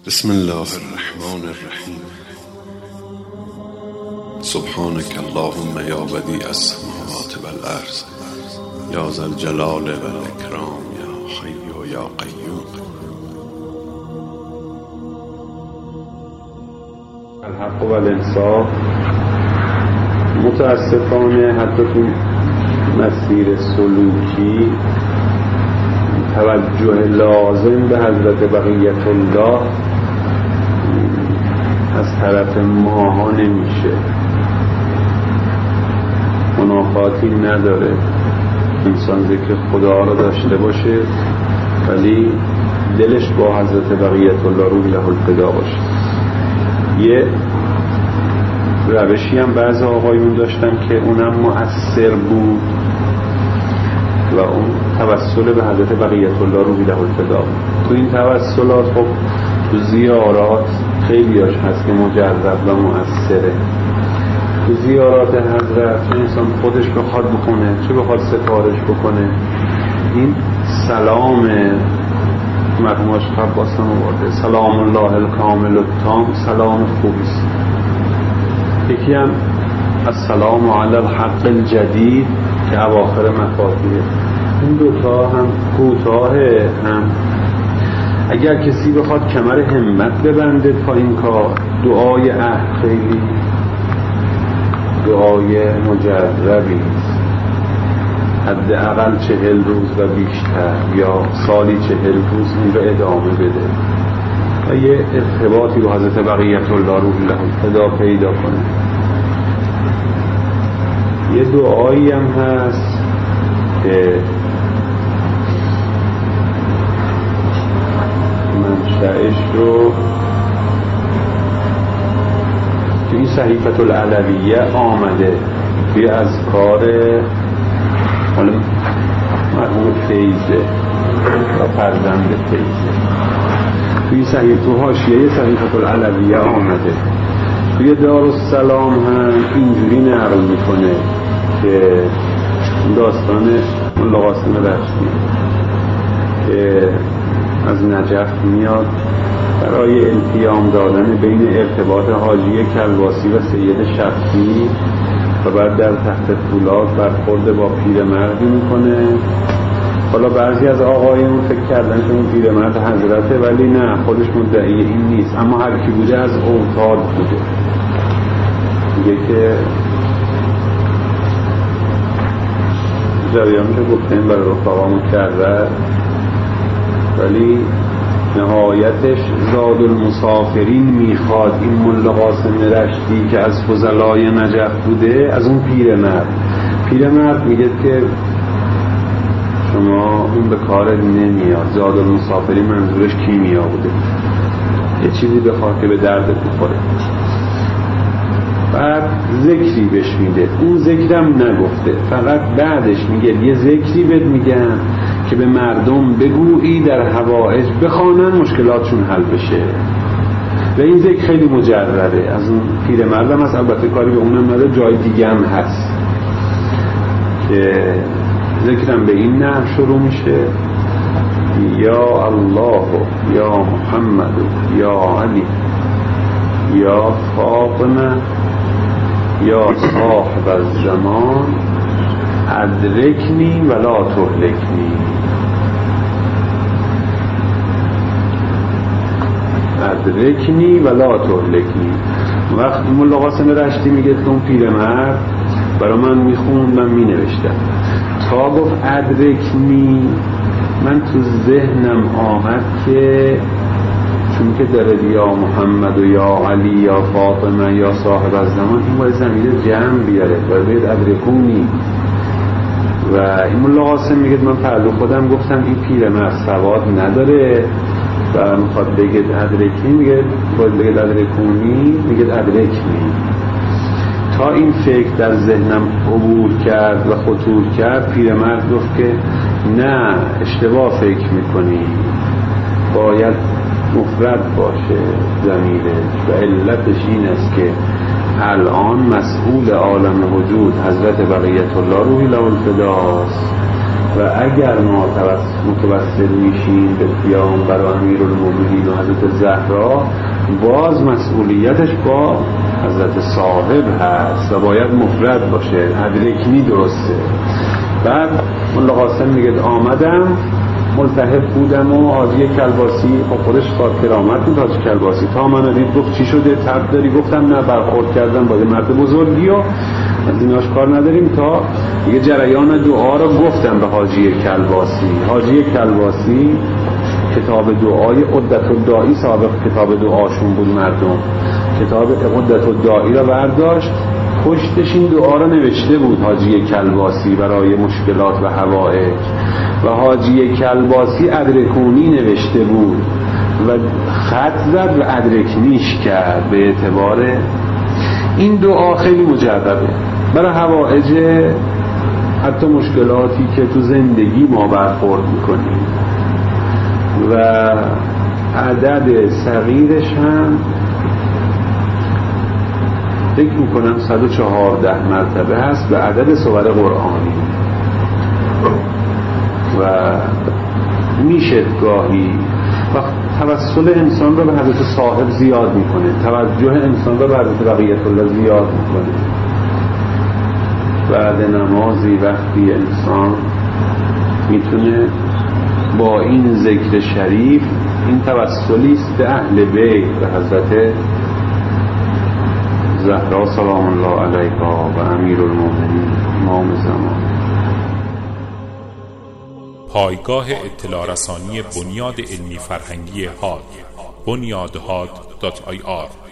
بسم الله الرحمن الرحیم. سبحانك اللهم یا بدیع السماوات والارض یا ذا الجلال والاکرام یا حی یا قیوم. الحق و الانصاف. متاسفانه حتی تو مسیر سلوکی توجه لازم به حضرت بقیت الله از طرف ماها نمیشه. منافاتی نداره انسان ذکر خدا را داشته باشه ولی دلش با حضرت بقیت الله روح له الفدا باشه. یه روشی هم بعض آقایون داشتن که اونم مؤثر بود و اون توسل به حضرت بقیت الله روح له الفدا. تو این توسلات خب تو زیارات خیلیاش هست که مجرد و مؤثره. تو زیارات حضرت انسان خودش بخواد بکنه چه بخواد سفارش بکنه، این سلام مرحوم شیخ عباس هم آورده، سلام الله الکامل التام، سلام خوبیست. یکی هم السلام علی الحق الجدید که اواخر مفاتیحه. این دوتا هم کوتاهه، هم اگر کسی بخواد کمر همت ببنده تا این کار، دعای خیلی دعای مجربی، حداقل 40 روز و بیشتر یا سالی 40 روز این رو ادامه بده و یه ارتباطی با حضرت بقیت الله روح له الفدا پیدا کنه. یه دعایی هم هست که منشأش رو توی صحیفة العلویه آمده، توی اذکار مرحوم فیضه و فرزند فیضه، توی صحیفه حاشیه صحیفة العلویه آمده. توی دارالسلام هم اینجوری نقل میکنه که داستان ملا قاسم رشتی که از نجف میاد برای التیام دادن بین ارتباط حاجی کلباسی و سید شفعی و بعد در تحت فولاد برخورد با پیرمردی میکنه. حالا بعضی از آقایون فکر کردن که اون پیرمرد حضرته، ولی نه، خودش مدعی این نیست، اما هر کی بوده از اوتاد بوده. میگه که جریانش گفتیم برای رفقا مکرر، ولی نهایتش زاد المسافرین میخواد. این ملا قاسم رشتی که از فضلای نجف بوده، از اون پیرمرد میگه که شما اون به کار نمیاد. زاد المسافرین منظورش کیمیا بوده، یه چیزی بخواد که به درد بخوره. بعد ذکری بهش میده، اون ذکرم نگفته، فقط بعدش میگه یه ذکری بهت میگم که به مردم بگویی در حوائج بخوانن مشکلاتشون حل بشه. و این ذکر خیلی مجرده، از اون پیرمردم هست، البته کاری به اونم نداره، جای دیگه هم هست که ذکرم به این نحو شروع میشه: یا الله یا محمد یا علی یا فاطمه یا صاحب الزمان ادرکنی ولا تهلکنی. ادرکنی ولا تهلکنی. وقتی ملا قاسم رشتی میگه که اون پیرمرد برای من میخوند، من مینوشتم تا گفت ادرکنی، من تو ذهنم آمد که چون که داره یا محمد و یا علی یا فاطمه یا صاحب الزمان، این باید زمینه جمع بیاره و باید ادرکونی. و این ملا قاسم میگه من پهلو خودم گفتم این پیرمرد سواد نداره و میخواد بگه ادرکی، میگه باید بگه ادرکونی، میگه ادرکنی. تا این فکر در ذهنم عبور کرد و خطور کرد، پیرمرد گفت که نه، اشتباه فکر میکنی، باید مفرد باشه ضمیرش و علتش این است که الان مسئول عالم وجود حضرت بقیت الله روح له الفداست و اگر ما متوسل میشیم به پیامبر و امیرالمومنین و حضرت زهرا، باز مسئولیتش با حضرت صاحب هست و باید مفرد باشه. ادرکنی درسته. بعد ملا قاسم میگه آمدم، ملتهب بودم و حاجی کلباسی، خب خودش با کرامت بود حاجی کلباسی، تا من دید گفت چی شده ترد داری؟ گفتم نه، برخورد کردم با مرد بزرگی و از ایناش کار نداریم. تا یه جریان دعا رو گفتم به حاجی کلباسی. حاجی کلباسی کتاب دعای عدت الداعی، سابق کتاب دعاشون بود مردم، کتاب عدت الداعی رو برداشت، پشتش این دعا رو نوشته بود حاجی کلباسی برای مشکلات و حوائج، و حاجی کلباسی ادرکونی نوشته بود و خط زد و ادرکنیش کرد. به اعتبار این دعا خیلی مجربه برای حوائج حتی مشکلاتی که تو زندگی ما برخورد میکنیم، و عدد صغیرش هم فکر میکنم 114 مرتبه هست به عدد سور قرآنی، و میشه گاهی وقت توسل انسان رو به حضرت صاحب زیاد میکنه، توجه انسان رو به حضرت بقیت الله زیاد میکنه. بعد نمازی وقتی انسان میتونه با این ذکر شریف، این توسلی است به اهل بیت، به حضرت زهرا سلام الله علیها و امیرالمومنین امام زمان. پایگاه اطلاع رسانی بنیاد علمی فرهنگی هاد، bunyadhad.ir